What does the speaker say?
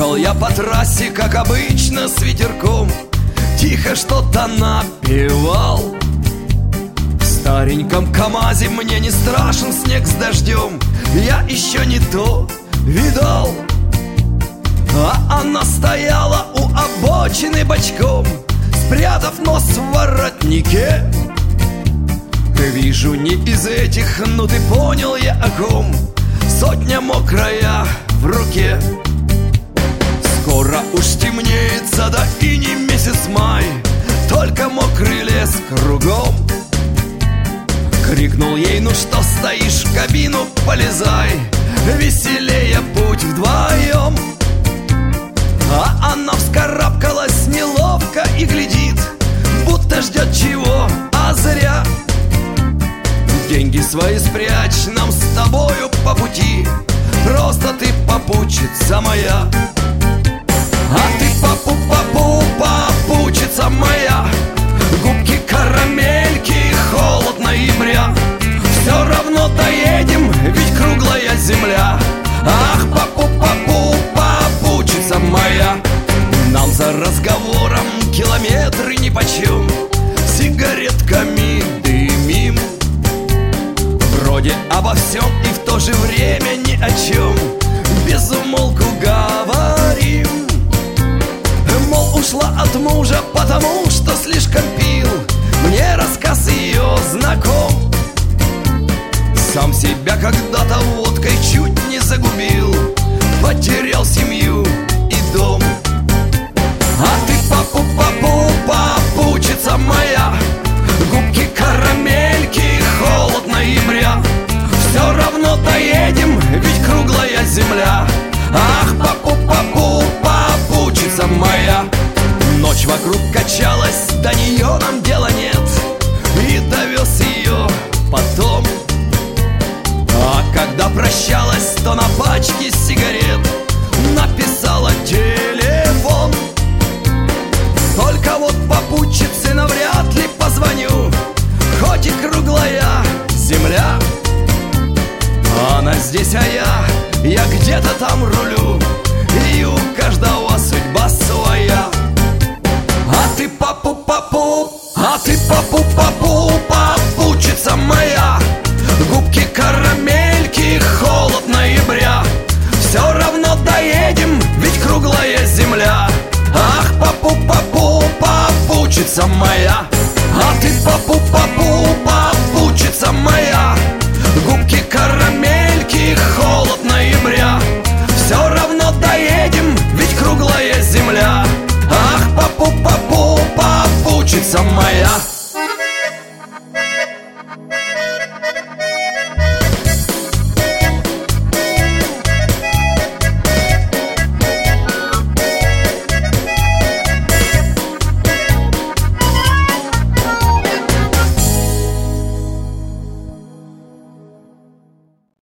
Ехал я по трассе, как обычно, с ветерком, тихо что-то напевал. В стареньком КамАЗе мне не страшен снег с дождем, я еще не то видал. А она стояла у обочины бочком, спрятав нос в воротнике. Вижу, не из этих, ну ты понял я о ком. Сотня мокрая в руке. Скоро уж стемнеется, да и не месяц май, только мокрый лес кругом. Крикнул ей: ну что стоишь, в кабину полезай, веселее путь вдвоем. А она вскарабкалась неловко и глядит, будто ждет чего, а зря. Деньги свои спрячь, нам с тобою по пути, просто ты попутчица моя. А ты попутчица моя, губки карамельки, холод ноября. Все равно доедем, ведь круглая земля. Ах, попутчица моя, нам за разговором километры нипочем, сигаретками дымим. Вроде обо всем и в то же время ни о чем, без умолку говорим. Мол, ушла от мужа, потому что слишком пил, мне рассказ ее знаком. Сам себя когда-то водкой чуть не загубил, потерял семью и дом. А ты попутчица моя, губки карамельки, холод ноября. Все равно доедем, ведь круглая земля. Ах, попутчица моя. Ночь вокруг качалась, до нее нам дела нет, и довез ее потом. А когда прощалась, то на пачке сигарет написала телефон. Только вот попутчице навряд ли позвоню, хоть и круглая земля. Она здесь, а я где-то там рулю, и у каждого судьба своя. А ты попутчица моя, губки карамельки, холод ноября. Все равно доедем, ведь круглая земля. Ах, попутчица моя. А ты попутчица моя, губки карамельки, холод ноября. Все равно доедем, ведь круглая земля. Ах, попутчица моя.